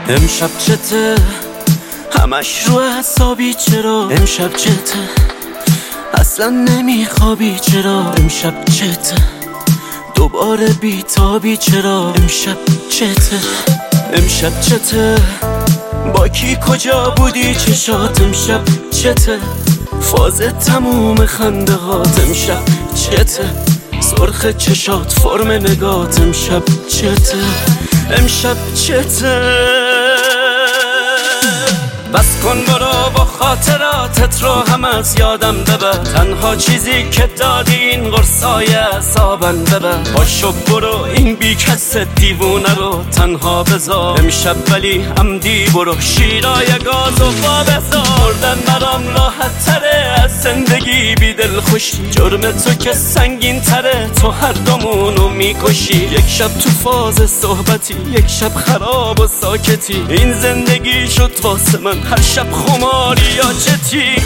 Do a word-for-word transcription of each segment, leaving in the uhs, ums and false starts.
امشب چته همش رو حسابی، چرا امشب چته اصلا نمیخوابی، چرا امشب چته دوباره بیتابی، چرا امشب چته امشب چته با کی کجا بودی چشات، امشب چته فاز تموم خنده هات، امشب چته سرخ چشات فرم نگات، امشب چته امشب چته بس کن برو با خاطراتت رو هم از یادم ببر، تنها چیزی که دادی این قرصای اعصابم ببر، باشو برو این بی کس دیوونه رو تنها بذار، امشب ولی عمدی برو شیرای گاز و با بذار، بردن برام راحت تره از زندگی بی دل خوشی، جرم تو که سنگین تره تو هر دومونو میکشی، یک شب تو فاز صحبتی یک شب خراب و ساکتی، این زندگی شد واسه من هر شب خماری یا چتی.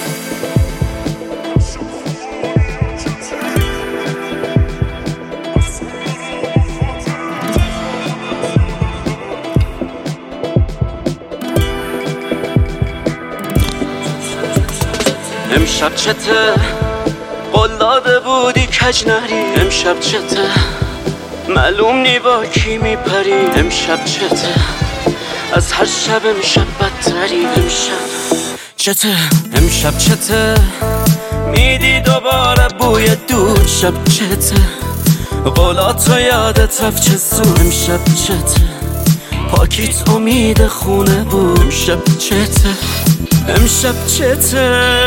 امشب چته قول داده بودی کج نری، امشب چته معلوم نی با کی میپری، امشب چته از هر شب امشب بدتری، امشب چته امشب چته میدی دوباره بوی دود، شب چته قولاتو یادت رفت چه زود، امشب چته پاکیت امید خونه بود، امشب چته امشب چته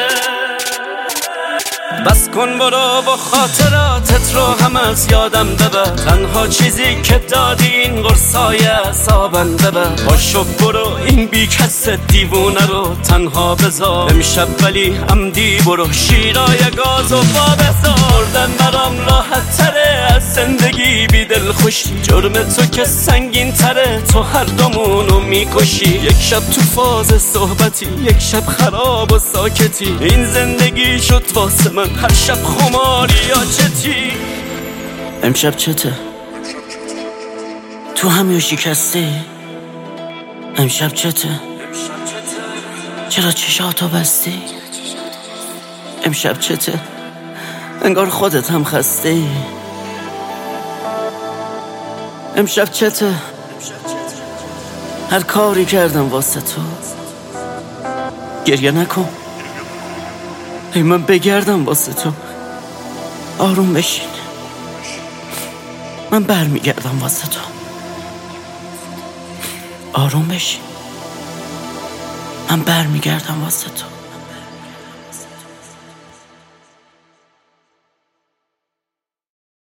بس کن برو با خاطراتت رو هم از یادم ببر، تنها چیزی که دادی این قرصای اعصابم ببر، باشو برو این بی کس دیوونه رو تنها بذار، امشب ولی عمدی برو شیرای گاز و با بذار، بردن برام راحت تره از زندگی بی دل خوشی، جرم تو که سنگین تره تو هر دومونو میکشی، یک شب تو فاز صحبتی یک شب خراب و ساکتی، این زندگی شد واسه من هر شب خماری یا چتی. امشب چته تو همیو شکستی، امشب چته چرا چشاتو بستی، امشب چته انگار خودت هم خستی، امشب چته هر کاری کردم واسه تو، گریه نکن ای من بگردم واسه تو، آروم بشین من برمیگردم واسه تو، آروم بشین من برمیگردم واسه تو.